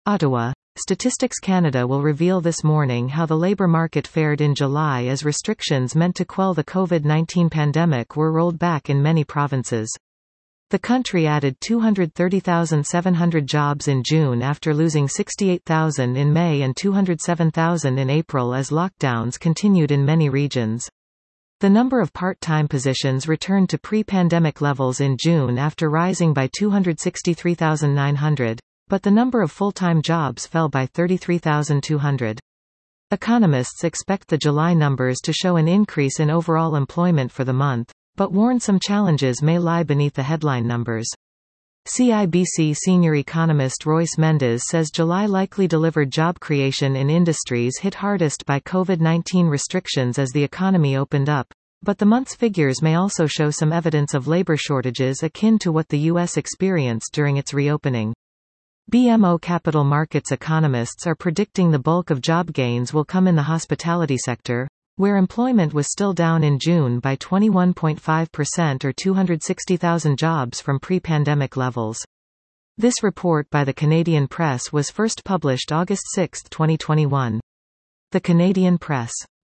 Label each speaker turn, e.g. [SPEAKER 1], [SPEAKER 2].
[SPEAKER 1] Ottawa. Statistics Canada will reveal this morning how the labour market fared in July as restrictions meant to quell the COVID-19 pandemic were rolled back in many provinces. The country added 230,700 jobs in June after losing 68,000 in May and 207,000 in April as lockdowns continued in many regions. The number of part-time positions returned to pre-pandemic levels in June after rising by 263,900, but the number of full-time jobs fell by 33,200. Economists expect the July numbers to show an increase in overall employment for the month, but warn some challenges may lie beneath the headline numbers. CIBC senior economist Royce Mendes says July likely delivered job creation in industries hit hardest by COVID-19 restrictions as the economy opened up, but the month's figures may also show some evidence of labor shortages akin to what the U.S. experienced during its reopening. BMO Capital Markets economists are predicting the bulk of job gains will come in the hospitality sector, where employment was still down in June by 21.5% or 260,000 jobs from pre-pandemic levels. This report by the Canadian Press was first published August 6, 2021. The Canadian Press.